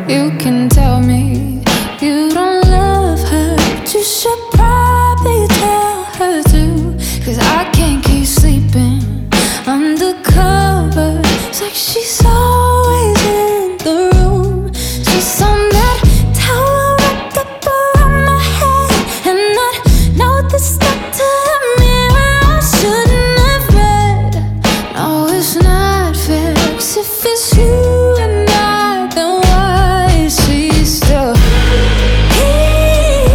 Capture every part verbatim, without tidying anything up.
You can tell me you don't love her, but you should probably tell her to. Cause I can't keep sleeping undercover. It's like she's always in the room. She's on that tower wrapped up around my head, and I know this stuck to the mirror I shouldn't have read. No, it's not fair, 'cause if it's you and I, then why is she still here?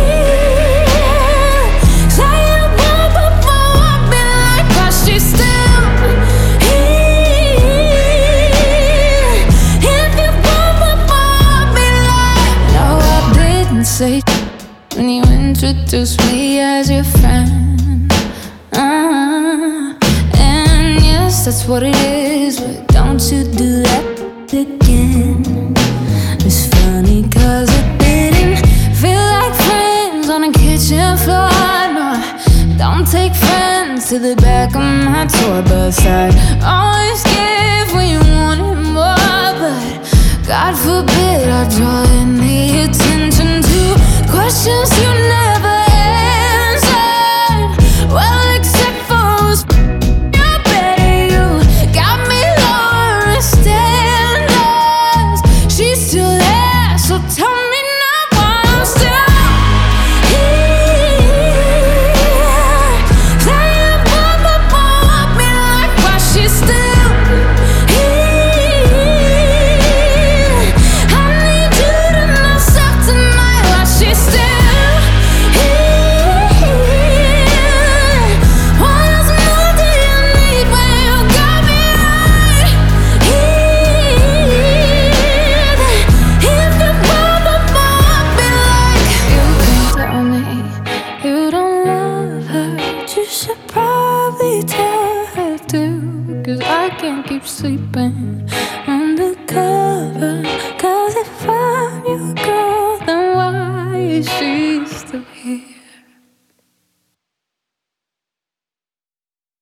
'Cause I ain't one before I've been like, why she's still here? If you want before I've been like, no, I didn't say when you introduced me as your friend. uh, And yes, that's what it is, but don't you do that again. It's funny 'cause it didn't feel like friends on a kitchen floor. No, don't take friends to the back of my tour bus. I always give when you wanted more, but God forbid I draw any attention to questions you never answered. Well, except for who's you better, you got me lowering standards. She's still there, so tell me now why I'm still here. 'Cause I ain't one before I've been like, why she's still here. I need you to know stuff tonight, why she's still here. What else more do you need when you got me right here? If you want before I've been like, you can tell me you don't love her, but you should probably tell her to. 'Cause I can't keep sleeping undercover. 'Cause if I